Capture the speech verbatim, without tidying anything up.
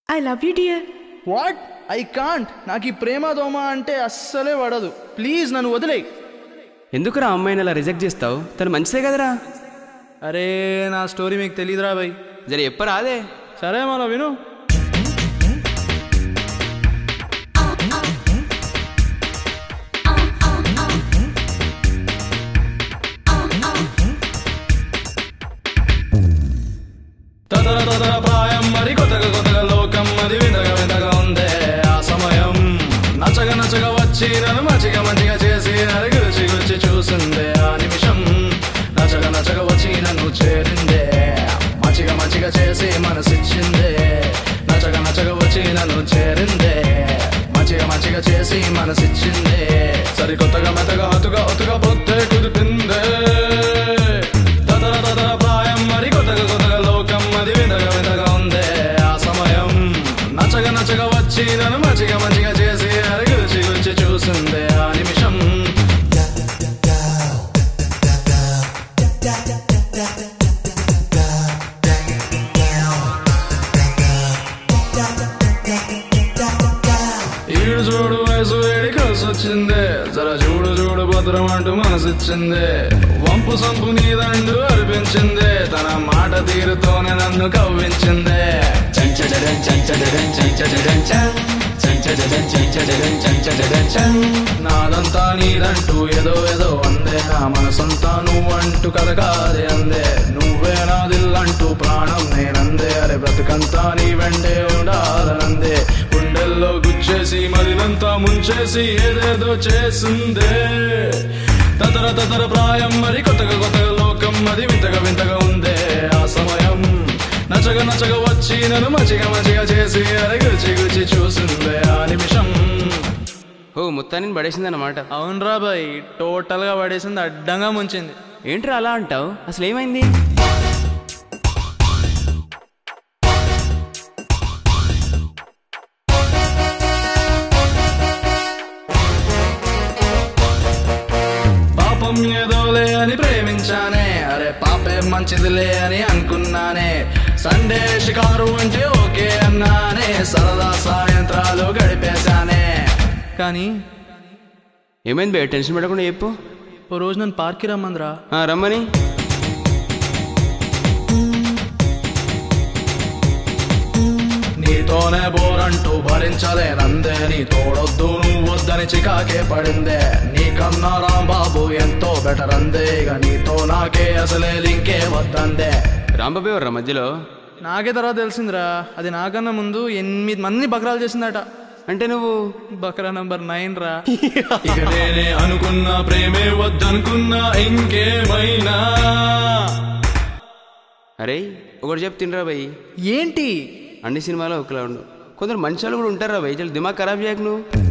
I love you dear. What? I can't. నాకు ఈ ప్రేమ దోమ అంటే అస్సలే పడదు. ప్లీజ్ నన్ను వదిలేయ్. ఎందుకురా అమ్మాయిని అలా రిజెక్ట్ చేస్తావు? తను మంచిదే కదరా. అరే నా స్టోరీ మీకు తెలియదురా భయ్. జర చెప్పరా అదే. సరే మన విను. తదర తదర ప్రాయం మరి కొత్తగా కొత్తగా లోకం అది వింతగా వింతగా ఉందే ఆ సమయం. నచ్చగా నచ్చగా వచ్చి నన్ను మంచిగా మంచిగా చేసి నన్ను గురించి గురించి చూసిందే ఆ నిమిషం. నచ్చగా నచ్చగా వచ్చి నన్ను చేరిందే, మంచిగా మంచిగా చేసి మనసిచ్చిందే. నచ్చగా నచ్చగా వచ్చి నన్ను చేరిందే, మంచిగా మంచిగా చేసి మనసిచ్చిందే. సరికొత్తగా మెత్తగా హతుగా ఒత్తుగా పొత్తే కుదిపిందే. తదర తదర ప్రాయం మరి కొత్తగా కొత్తగా లోకం అది వింతగా వింతగా ఉందే ఆ సమయం. నచ్చగా నచ్చగా వచ్చి నన్ను మంచిగా మంచిగా చేసి అది గురించి గురించి చూసిందే ఆ నిమిషం. ఈడు చూడు వయసు వేడి కలిసి వచ్చిందే, జర చూడు చూడు భద్రం అంటూ మనసిచ్చిందే. వంపు సంపు నీదండు అనిపించిందే, తన మాట తీరుతోనే నన్ను కవ్వించిందే. నాదంతా నీదంటూ ఏదో ఏదో అందే, నా మనసంతా నువ్వంటూ కథ కాదే అందే. నువ్వే నా దిల్లంటూ ప్రాణం నేనందే, అరే బ్రతుకంతా నీ వెంటే ఉండాలనందే. గుండెల్లో గుచ్చేసి మదినంతా ముంచేసి ఏదేదో చేసిందే. తతర తతర ప్రాయం మరి కొత్తగా కొత్తగా లోకం అది వింతగా వింతగా ఉందే ఆ సమయం. నచ్చగా నచ్చగా వచ్చి నన్ను మంచిగా మంచిగా చేసి అరే గుచ్చి గుచ్చి చూసిందే ఆ నిమిషం. ఓ మొత్తాన్ని పడేసింది అన్నమాట. అవునరా బాయ్, టోటల్ గా పడేసింది, అడ్డంగా ముంచింది. ఏంట్రా అలా అంటావు? అసలు ఏమైంది? పాపం ఏదోలే అని ప్రేమించానే, అరే పాపే మంచిదిలే అని అనుకున్నానే. సండే షికారు అంటే ఓకే అన్నానే, సరదా సాయంత్రాలు గడిపేశానే. కానీ ఏమైంది బే? టెన్షన్ పెట్టకుండా చెప్పు. ఓ రోజు నన్ను పార్క్కి రమ్మందిరా. రమ్మని. నీతోనే బోరంటూ భరించలేనందే, నీ తోడొద్దు నువ్వొద్దని చికాకే పడిందే. నీకన్నా రాంబాబు ఎంతో బెటర్ అందే, ఇక నీతో నాకే అసలే లింకే వద్దందే. రాంబాబు ఎవర్రా మధ్యలో? నాకే తర్వాత తెలిసిందిరా, అది నాకన్నా ముందు ఎనిమిది మంది బకరాలు చేసిందట. అంటే నువ్వు బకరా నంబర్ నైన్ రా. ఇక నేనే అనుకున్నా ప్రేమే వద్దనుకున్నా ఇంకేమైనా. అరే ఒకటి చెప్ తినరా భయ్. ఏంటి? అన్ని సినిమాలో ఒకలా ఉండు, కొందరు మంచి వాళ్ళు కూడా ఉంటారా భయ్. చల్ దిమాగ్ ఖరాబ్ చేయకు నువ్వు.